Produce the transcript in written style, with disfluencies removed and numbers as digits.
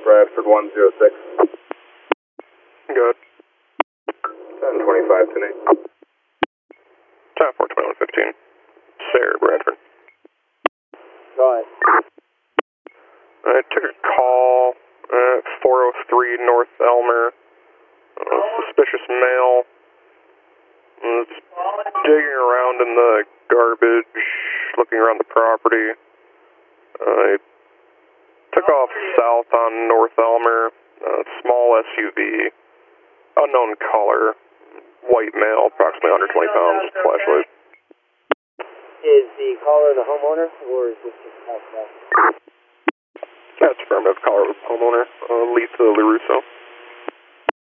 Bradford 106. Good. 1025 tonight. 10-4-21-15. Sarah Bradford. Go ahead. I took a call at 403 North Elmer. Suspicious male. Was digging around in the garbage, looking around the property. I took off south on North Elmer. Small SUV. Unknown color. White male, approximately 120 pounds. Flashlight. Is the caller the homeowner, or is this just house? That's affirmative. Caller was homeowner. Lisa LaRusso.